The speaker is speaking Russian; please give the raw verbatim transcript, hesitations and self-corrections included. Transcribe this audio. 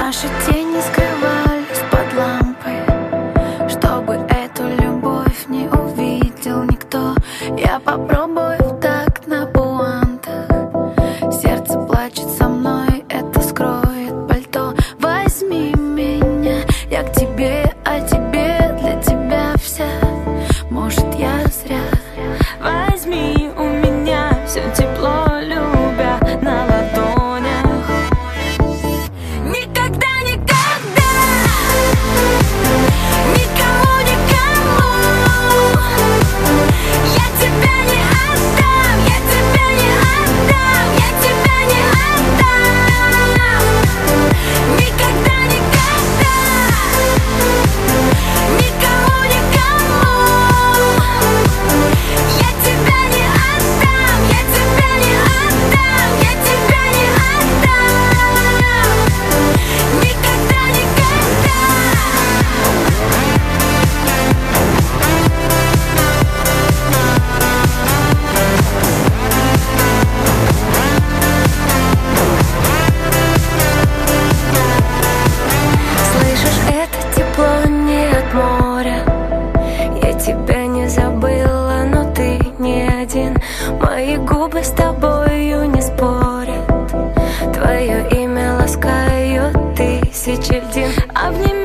Наши тени скрывались под лампой, чтобы эту любовь не увидел никто. Я попробую в такт на пуантах. Сердце плачет со мной, это скроет пальто. Возьми меня, я к тебе, а тебе для тебя вся. Может, я зря. Возьми у меня все тепло, любя на ладонях. Никогда, никогда, никому, никому я тебя не отдам, я тебя не отдам, я тебя не отдам. Никогда, никогда, никому, никому я тебя не отдам, я тебя не отдам, я тебя не отдам. Никогда, никогда. Слышишь, это тепло не от моря. Я тебя не забыла, но ты не один. Мои губы с тобою не спорят. Твое имя ласкают тысячи льдин. Обними